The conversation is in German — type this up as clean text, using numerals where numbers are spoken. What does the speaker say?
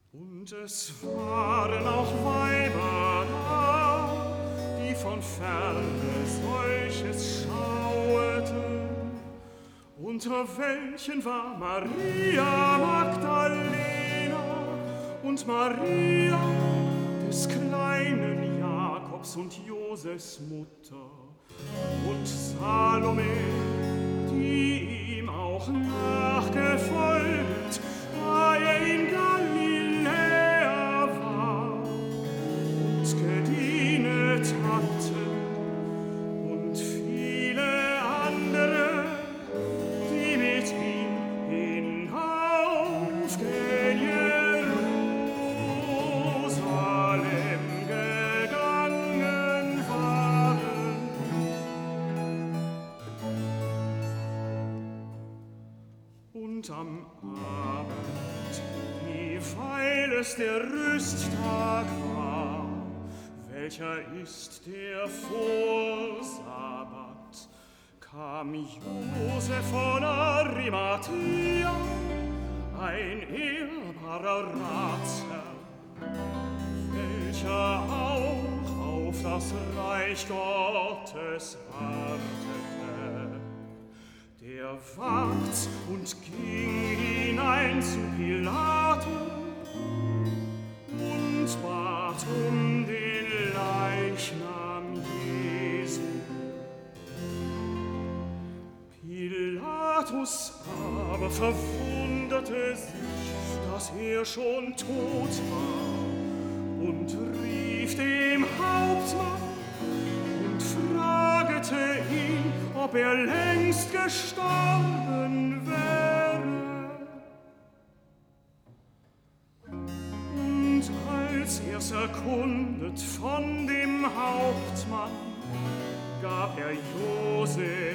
Und es waren auch Weiber da, die von ferne solches schaueten, unter welchen war Maria Magdalena und Maria des kleinen Jakobs und Josefs Mutter und Salome, die ihm auch nachgefolgt, da er in Galiläa war und gedienet hatte, und viele andere, die mit ihm hinauf gen Jerusalem gegangen waren. Und am Abend, weil es der Rüsttag war, welcher ist der Vorsabbat, kam Josef von Arimathea, ein ehrbarer Ratsherr, welcher auch auf das Reich Gottes wartete. Der ward und ging hinein zu Pilatus und bat um den Leichnam Jesu. Pilatus aber verwunderte sich, dass er schon tot war, und rief dem Hauptmann und fragete ihn, ob er längst gestorben wäre. Und als er's erkundet von dem Hauptmann, gab er Josef